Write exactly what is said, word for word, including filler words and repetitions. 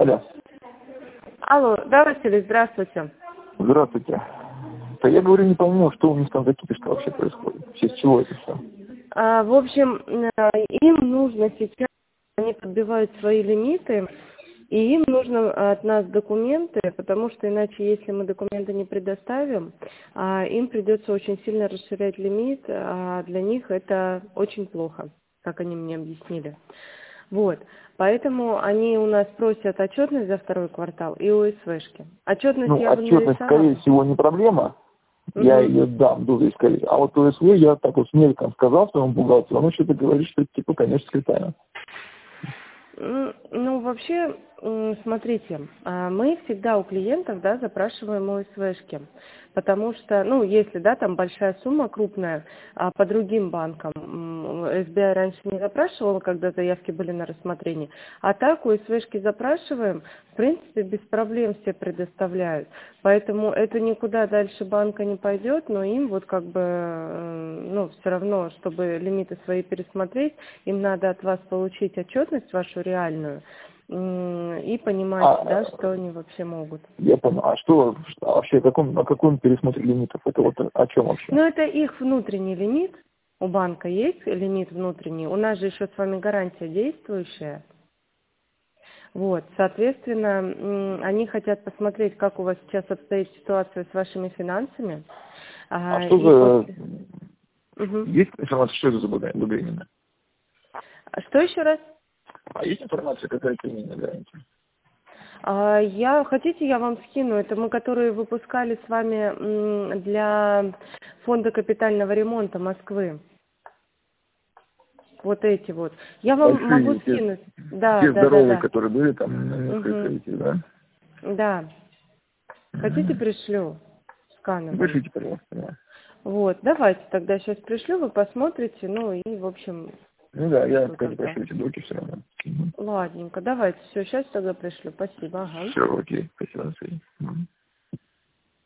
Алло. Алло, да, Василий, здравствуйте. Здравствуйте. Да я говорю, не пойму, что у них там закипишка вообще происходит. Вообще, с чего это все? А, в общем, им нужно сейчас, они подбивают свои лимиты, и им нужно от нас документы, потому что иначе, если мы документы не предоставим, им придется очень сильно расширять лимит, а для них это очень плохо, как они мне объяснили. Вот, поэтому они у нас просят отчетность за второй квартал и ОСВшки. Отчетность Ну, я вам отчетность, нарисовала. скорее всего, не проблема. Угу. Я ее дам, буду искать. А вот ОСВ я так вот с мельком сказал своему бухгалтеру, он что-то говорит, что это типа, конечно, секретаря. Ну, вообще, смотрите, мы всегда у клиентов, да, запрашиваем ОСВшки, потому что, ну, если, да, там большая сумма крупная, а по другим банкам, эс би ай раньше не запрашивала, когда заявки были на рассмотрение, а так ОСВшки запрашиваем, в принципе, без проблем все предоставляют, поэтому это никуда дальше банка не пойдет, но им вот как бы, ну, все равно, чтобы лимиты свои пересмотреть, им надо от вас получить отчетность вашу реальную и понимать, А, да, что они вообще могут. Я понял. А что, что вообще, о каком, о каком пересмотре лимитов? Это вот о чем вообще? Ну, это их внутренний лимит. У банка есть лимит внутренний. У нас же еще с вами гарантия действующая. Вот, соответственно, они хотят посмотреть, как у вас сейчас обстоит ситуация с вашими финансами. А А, что за... после... угу. Есть информация, что это за благовременно? Что еще раз? А есть информация, какая применена гарантия? А, я, хотите, я вам скину. Это мы, которые выпускали с вами для фонда капитального ремонта Москвы. Вот эти вот. Я вам Большие, могу те, скинуть. Да, те да, да, здоровые, да. которые были там на несколько Угу. этих, да? Да. Хотите, Угу. пришлю скановые? Вышлите, пожалуйста. Да. Вот, давайте тогда сейчас пришлю, вы посмотрите, ну и, в общем, Ну да, я, что конечно, тогда. прошу эти доки все равно. Угу. Ладненько, давайте, все, сейчас тогда пришлю. Спасибо, ага. Все, окей, спасибо, до свидания. Угу.